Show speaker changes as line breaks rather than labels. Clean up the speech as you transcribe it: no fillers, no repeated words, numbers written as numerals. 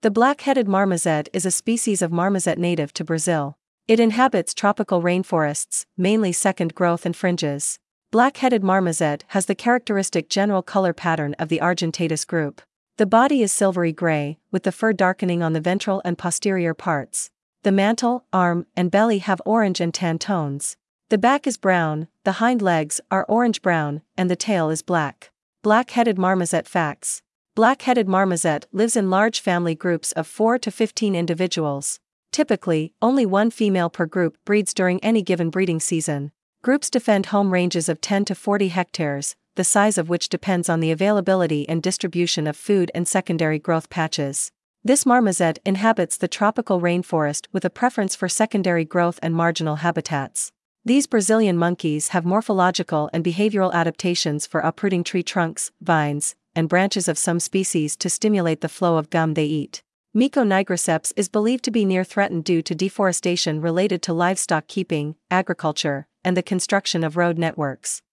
The black-headed marmoset is a species of marmoset native to Brazil. It inhabits tropical rainforests, mainly second growth and fringes. Black-headed marmoset has the characteristic general color pattern of the Argentatus group. The body is silvery gray, with the fur darkening on the ventral and posterior parts. The mantle, arm, and belly have orange and tan tones. The back is brown, the hind legs are orange-brown, and the tail is black. Black-headed marmoset facts. Black-headed marmoset lives in large family groups of 4 to 15 individuals. Typically, only one female per group breeds during any given breeding season. Groups defend home ranges of 10 to 40 hectares, the size of which depends on the availability and distribution of food and secondary growth patches. This marmoset inhabits the tropical rainforest with a preference for secondary growth and marginal habitats. These Brazilian monkeys have morphological and behavioral adaptations for uprooting tree trunks, vines, and branches of some species to stimulate the flow of gum they eat. Mico nigriceps is believed to be near threatened due to deforestation related to livestock keeping, agriculture, and the construction of road networks.